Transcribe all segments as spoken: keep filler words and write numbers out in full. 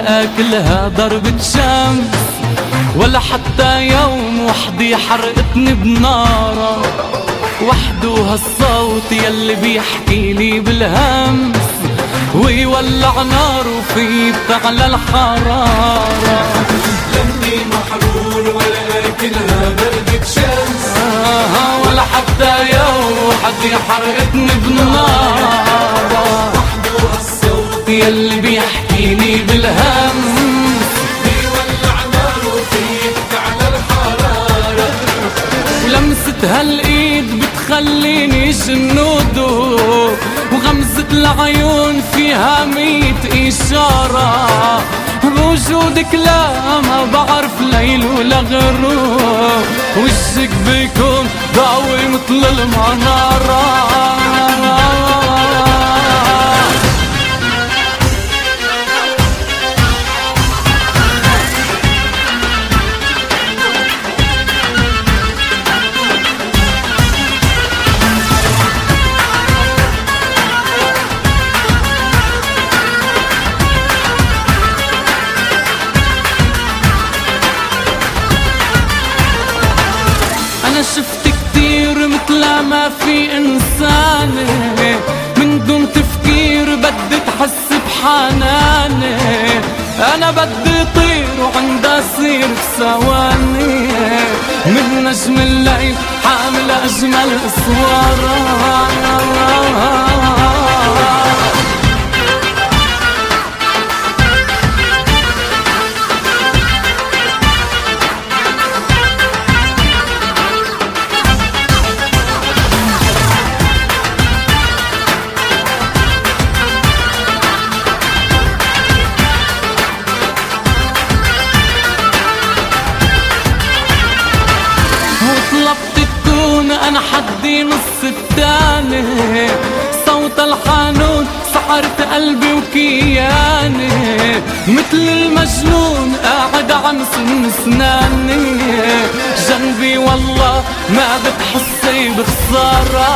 ولا آكلها ضربة شمس، ولا حتى يوم وحدي حرقتني بنارة. وحده هالصوت يلي بيحكيلي بالهمس ويولع نار وفي بتعلى الحرارة. لاني محرور ولا آكلها ضربة شمس، آه ولا حتى يوم وحدي حرقتني بنارة. وحده هالصوت يلي بيحكيلي بالهمس بيولع نار وفي بتعلى الحرارة. ولمسة هالإيد بتخليني جنودو، وغمزة العيون فيها ميت إشارة. بوجودك لا ما بعرف ليل ولا غروب، وجهك بيكون ضاوي مثل المنارة. أنا شفت كتير مثل ما في إنسانة، من دون تفكير بدي تحس بحناني. أنا بدي طير وعندها صير بثواني، من نجم الليل حامل أجمل صورة. وطلبت تكون أنا حدي نص التاني، صوت الحانوت سحرت قلبي وكياني. مثل المجنون قاعد عم سن سناني، جنبي والله ما بتحسي بخسارة.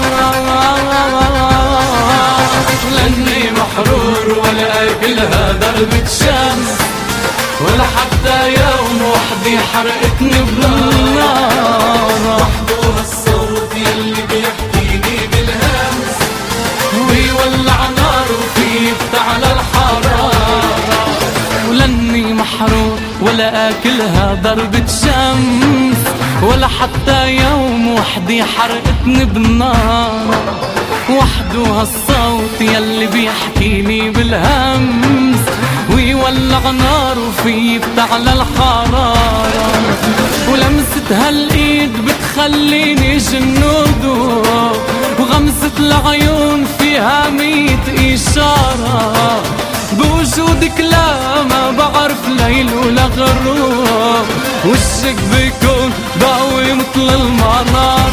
لاني محرور ولا آكلها ضربة شمس، ولا حتى يوم وحدي حرقتني بالنار. وحده هالصوت يلي بيحكيني بالهمس ويولع نار وفي بتعلى الحرارة. ولاني محروق ولا آكلها ضربة شمس، ولا حتى يوم وحدي حرقتني بالنار. وحده هالصوت يلي بيحكيني بالهمس ويولع نار وفي بتعلى الحرارة. ولمسة هالإيد بتخليني جنودو، وغمزة العيون فيها ميت إشارة. بوجودك لا ما بعرف ليل ولا غروب، وشك بيكون ضاوي مثل المنار.